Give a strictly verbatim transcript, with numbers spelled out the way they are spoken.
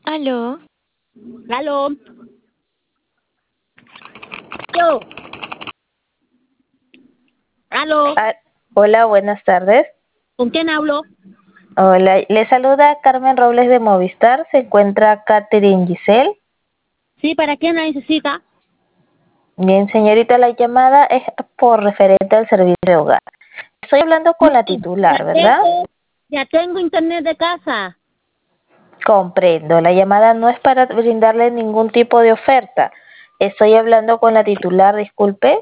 Aló. Aló. Yo. Aló. Ah, hola, buenas tardes. ¿Con quién hablo? Hola, le saluda Carmen Robles de Movistar. Se encuentra Catherine Giselle. Sí, ¿para quién la necesita? Bien, señorita, la llamada es por referente al servicio de hogar. Estoy hablando con la Ya titular, ¿verdad? tengo, ya tengo internet de casa. Comprendo. La llamada no es para brindarle ningún tipo de oferta. Estoy hablando con la titular, disculpe.